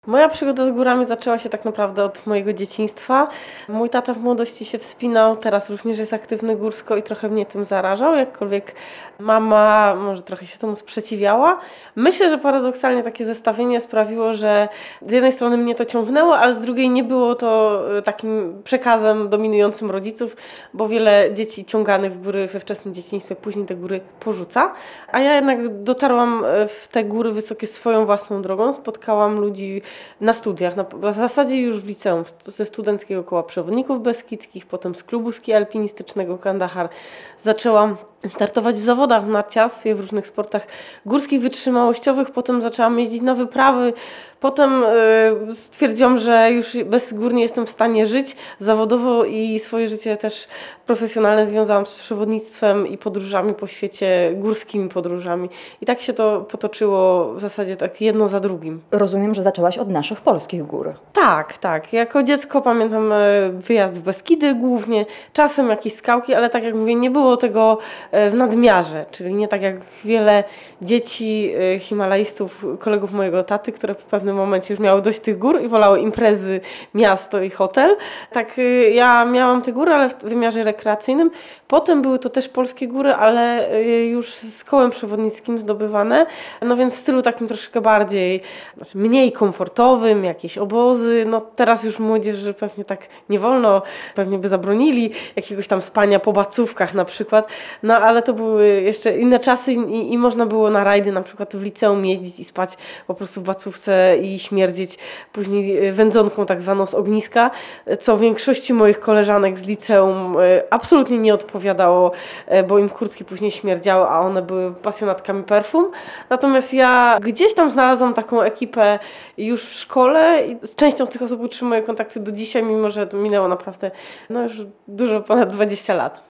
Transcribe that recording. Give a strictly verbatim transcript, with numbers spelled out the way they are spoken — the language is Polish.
Moja przygoda z górami zaczęła się tak naprawdę od mojego dzieciństwa. Mój tata w młodości się wspinał, teraz również jest aktywny górsko i trochę mnie tym zarażał, jakkolwiek mama może trochę się temu sprzeciwiała. Myślę, że paradoksalnie takie zestawienie sprawiło, że z jednej strony mnie to ciągnęło, ale z drugiej nie było to takim przekazem dominującym rodziców, bo wiele dzieci ciąganych w góry we wczesnym dzieciństwie później te góry porzuca. A ja jednak dotarłam w te góry wysokie swoją własną drogą, spotkałam ludzi na studiach, na, w zasadzie już w liceum, ze Studenckiego Koła Przewodników Beskidzkich, potem z klubu ski alpinistycznego Kandahar. Zaczęłam startować w zawodach w narciarstwie, w różnych sportach górskich wytrzymałościowych, potem zaczęłam jeździć na wyprawy, potem yy, stwierdziłam, że już bez gór nie jestem w stanie żyć zawodowo i swoje życie też profesjonalne związałam z przewodnictwem i podróżami po świecie, górskimi podróżami. I tak się to potoczyło w zasadzie tak jedno za drugim. Rozumiem, że zaczęłaś od naszych polskich gór. Tak, tak. Jako dziecko pamiętam wyjazd w Beskidy głównie, czasem jakieś skałki, ale tak jak mówię, nie było tego w nadmiarze, czyli nie tak jak wiele dzieci himalaistów, kolegów mojego taty, które w pewnym momencie już miały dość tych gór i wolały imprezy, miasto i hotel. Tak ja miałam te góry, ale w wymiarze rekreacyjnym. Potem były to też polskie góry, ale już z kołem przewodnickim zdobywane, no więc w stylu takim troszkę bardziej, znaczy mniej komfortowym, jakieś obozy. No teraz już młodzieży pewnie tak nie wolno, pewnie by zabronili jakiegoś tam spania po bacówkach na przykład, no ale to były jeszcze inne czasy i, i można było na rajdy na przykład w liceum jeździć i spać po prostu w bacówce i śmierdzić później wędzonką tak zwaną z ogniska, co większości moich koleżanek z liceum absolutnie nie odpowiadało, bo im kurtki później śmierdziały, a one były pasjonatkami perfum. Natomiast ja gdzieś tam znalazłam taką ekipę już w szkole i z częścią z tych osób utrzymuję kontakty do dzisiaj, mimo że to minęło naprawdę no już dużo ponad dwadzieścia lat.